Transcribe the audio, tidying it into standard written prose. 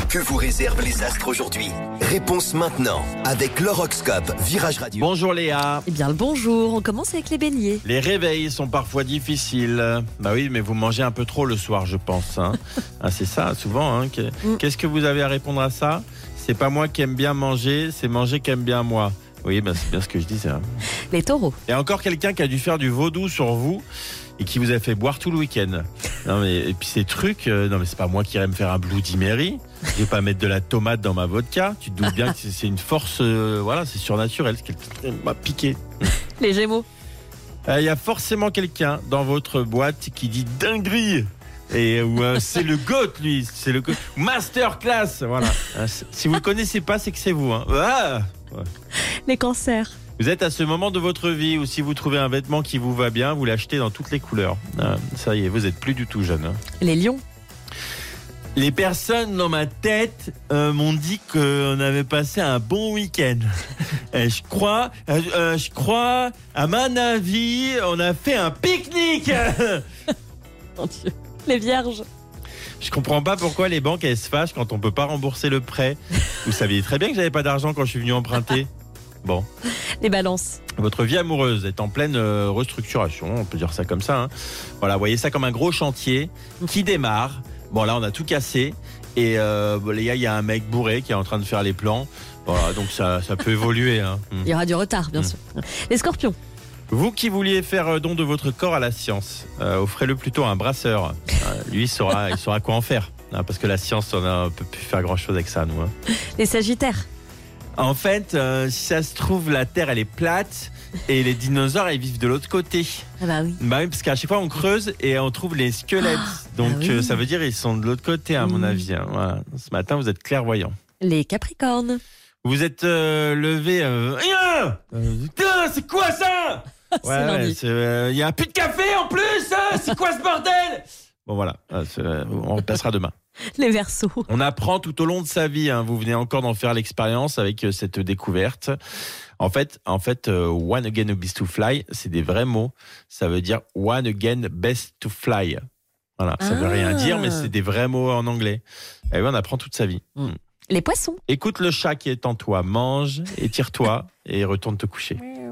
Que vous réservent les astres aujourd'hui? Réponse maintenant avec l'horoscope Virage Radio. Bonjour Léa. Eh bien le bonjour, on commence avec les béliers. Les réveils sont parfois difficiles. Bah oui, mais vous mangez un peu trop le soir, je pense. Ah, c'est ça, souvent. Qu'est-ce que vous avez à répondre à ça? C'est pas moi qui aime bien manger, c'est manger qui aime bien moi. Oui, bah, c'est bien ce que je disais. Les taureaux. Il y a encore quelqu'un qui a dû faire du vaudou sur vous et qui vous a fait boire tout le week-end. Non mais, et puis ces trucs, non mais c'est pas moi qui irais me faire un Bloody Mary. Je vais pas mettre de la tomate dans ma vodka. Tu te doutes bien que c'est une force, voilà, c'est surnaturel. Quelqu'un m'a piqué. Les gémeaux. Il y a forcément quelqu'un dans votre boîte qui dit dinguerie. Et c'est le GOAT, lui. C'est le GOAT. Masterclass. Voilà. Si vous le connaissez pas, c'est que c'est vous. Ah ouais. Les cancers. Vous êtes à ce moment de votre vie où si vous trouvez un vêtement qui vous va bien, vous l'achetez dans toutes les couleurs. Ça y est, vous êtes plus du tout jeune. Les lions. Les personnes dans ma tête m'ont dit qu'on avait passé un bon week-end. Je crois, à mon avis, on a fait un pique-nique. Mon Dieu. Les vierges. Je comprends pas pourquoi les banques elles se fâchent quand on peut pas rembourser le prêt. Vous saviez très bien que j'avais pas d'argent quand je suis venu emprunter. Bon. Les balances. Votre vie amoureuse est en pleine restructuration, on peut dire ça comme ça. Voilà, voyez ça comme un gros chantier qui démarre. Bon, là, on a tout cassé. Et les gars, il y a un mec bourré qui est en train de faire les plans. Voilà, donc ça peut évoluer. Il y aura du retard, bien sûr. Les scorpions. Vous qui vouliez faire don de votre corps à la science, offrez-le plutôt à un brasseur. Lui, il saura quoi en faire. Parce que la science, on ne peut plus faire grand-chose avec ça, nous. Les sagittaires. En fait, si ça se trouve, la Terre, elle est plate et les dinosaures, ils vivent de l'autre côté. Ah bah oui. Bah oui, parce qu'à chaque fois, on creuse et on trouve les squelettes. Donc, oui. ça veut dire qu'ils sont de l'autre côté, à mon avis. Voilà. Ce matin, vous êtes clairvoyant. Les capricornes. Vous êtes levé... Putain, c'est quoi ça? C'est lundi. Il y a plus de café en plus. C'est quoi ce bordel? Bon, voilà. On repassera demain. Les verseaux. On apprend tout au long de sa vie. Vous venez encore d'en faire l'expérience avec cette découverte. En fait, one again best to fly, c'est des vrais mots. Ça veut dire one again best to fly. Voilà, ça veut rien dire, mais c'est des vrais mots en anglais. Et oui, on apprend toute sa vie. Les poissons. Écoute le chat qui est en toi, mange, étire-toi et retourne te coucher.